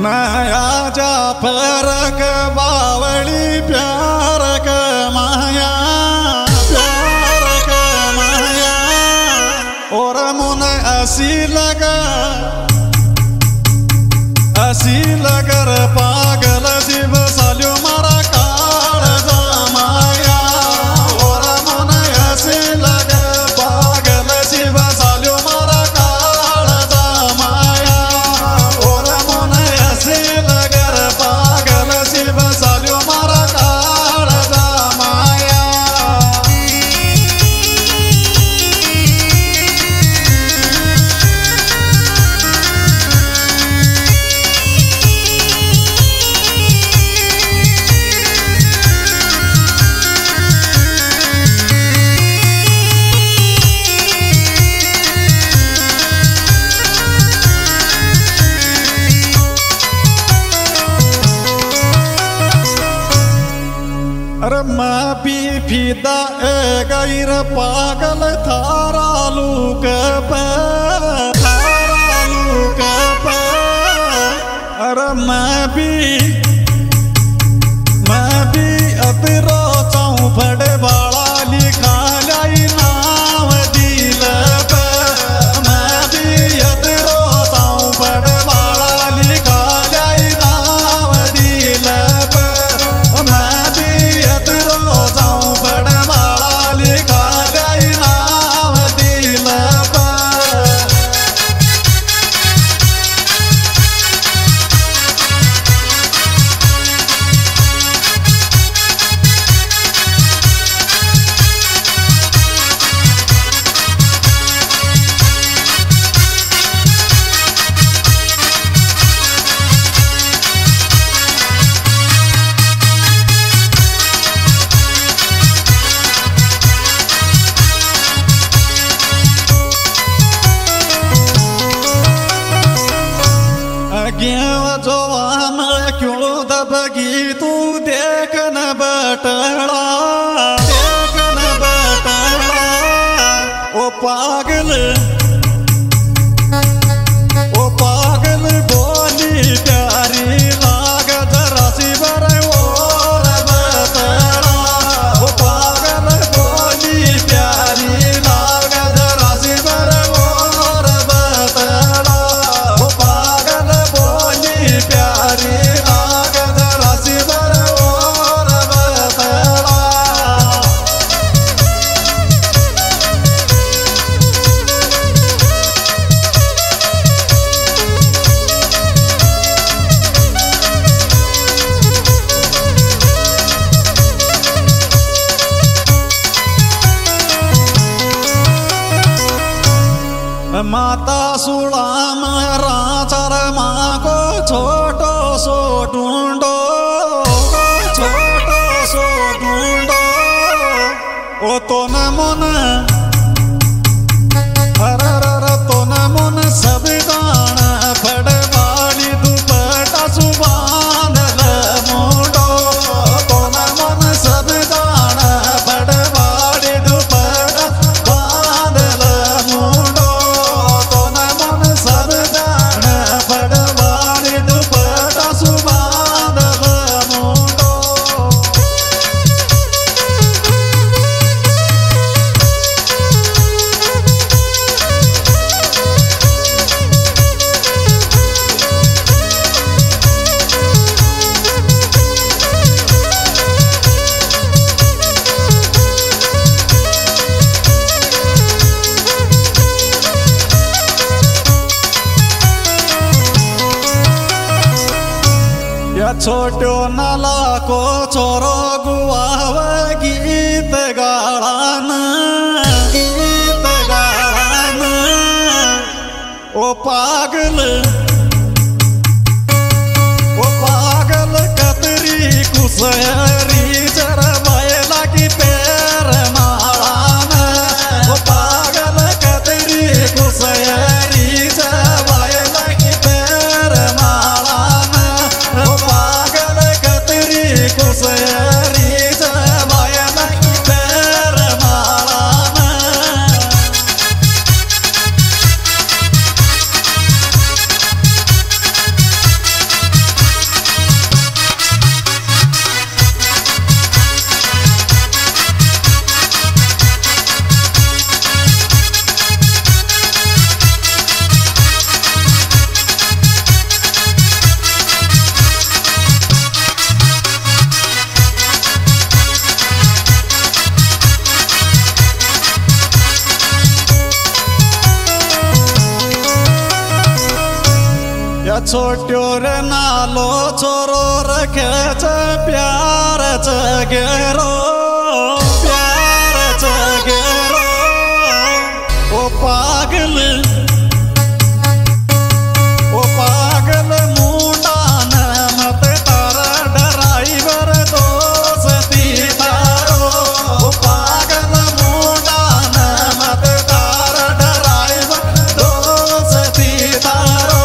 नया जाफर के बावली प्यार के माया और मुन ऐसी लगर पागल शिव सालियो मारा काल माया और मुन ऐसी लगर पागल शिव सालियो मारा काल माया और मुन ऐसी लगर पागल शिव सालियो मारा काल माया। अरे मैं भी फिदा ए गैर पागल थारा लूक पे अरे मैं भी अतरो चाहूं फड़े वाला लिखा लाई नाम दिल पे मैं भी अतरो चाहूं फड़े वाला लिखा लाई नाम दिल पे मैं भी अतरो चाहूं फड़े वाला लिखा लाई नाम दिल पे। जवान क्यों दबगी तू देख न बटड़ा ओ पागल बोली प्यारी लाग जरा सी बर और बतड़ा ओ पागल बोली प्यारी लाग जरा सी बर और बतड़ा ओ पागल बोली प्यारी लाग जरा सी बर और बतड़ा। माता सुलाम राचर माँ को छोटो सो ढूंढो ओ तो न मन हर तो न मन सब गान फड़ वाली दुपट्टा सुबान मुंडो तो न मन सब गान फड़ वाली दुपट्टा बांध मुंडो तो न मन सब गान फड़ वाली दुपट्टा सुबान मुंडो। या छोटो नाला को छोरो गुआव गीत गाड़ान ओ पागल कतरी कुसरी चर बैला की पैर माड़ान ओ पागल कतरी कुसरी चर बैला की पैर माड़ान ओ पागल कतरी कुसरी चर बैला की पैर माड़ान। छोट्यो रे नालो छोरो रखे प्यार चगेरो प्यार चगेरो ओ पागल मुंडा न मत तारा ड्राइवर दोस्ती तारो ओ पागल मुंडा न मत तारा ड्राइवर दोस्ती तारो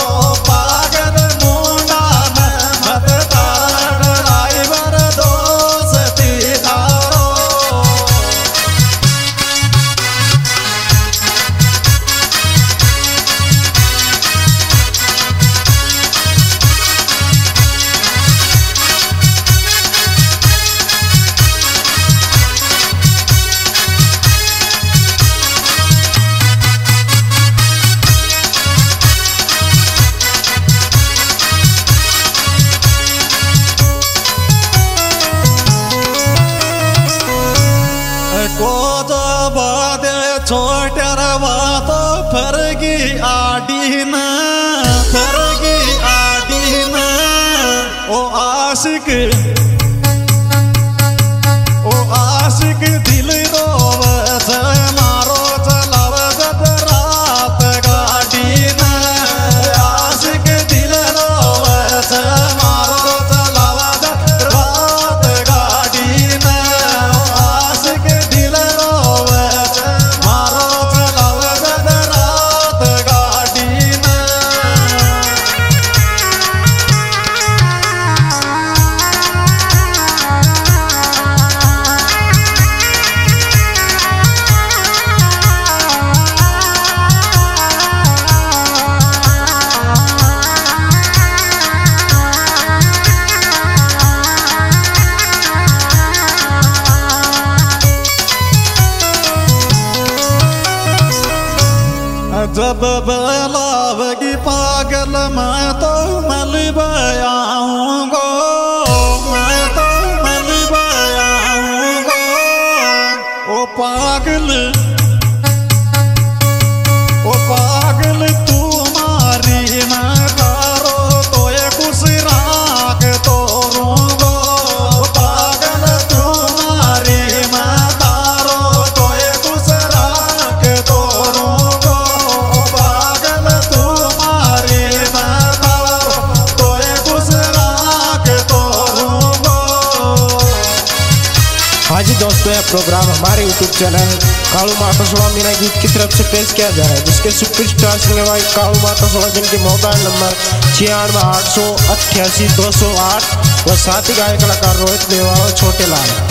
छोट्या रवात फरगी आडीन ओ आशिक दिल रोवच मारो चलाव जब रात गाडीन आशिक दिल रोवच मारो चलाव जब रात गाडीन आशिक दिल रोवच जब बलावगी पागल मैं तो मल बयाऊंगा ओ पागल तू मारी मैं तारो तो ये कुछ राख तोरूंगा पागल तू मारी मैं तारो तो ये कुछ राख तोरूंगा हाँ जी दोस्तों, यह प्रोग्राम हमारे YouTube चैनल कालू माता सोड़ा मीना गीत की तरफ से पेश किया जा रहा है, जिसके सुपरस्टार सिंगर भाई कालू माता सोड़ा जिनके मोबाइल नंबर 96,888,208 व साथी गायक कलाकार रोहित मेवा और छोटे लाल।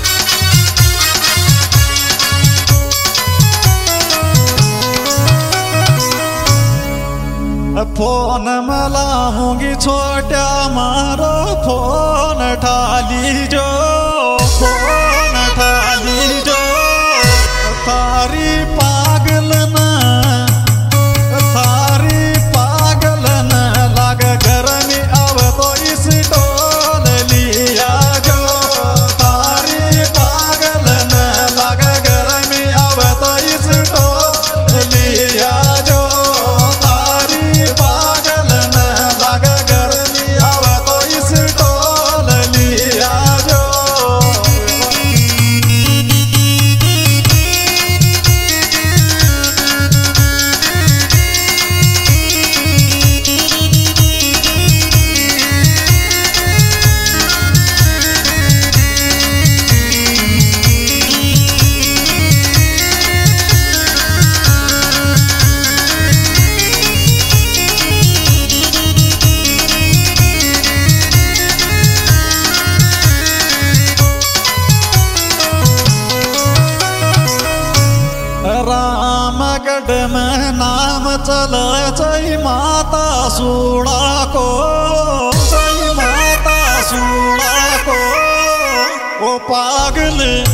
फोन मलाऊंगी छोट्या मारो फोन ठाली जो थारी पागल न लाग घर में अब तो इस टोल लिया जो थारी पागल न लाग घर में अब तो इस टोल लिया जो थारी पागल न लाग घर में अब तो इस टोल लिया जो रामगढ़ में नाम चल जय माता सूड़ा को ओ पागल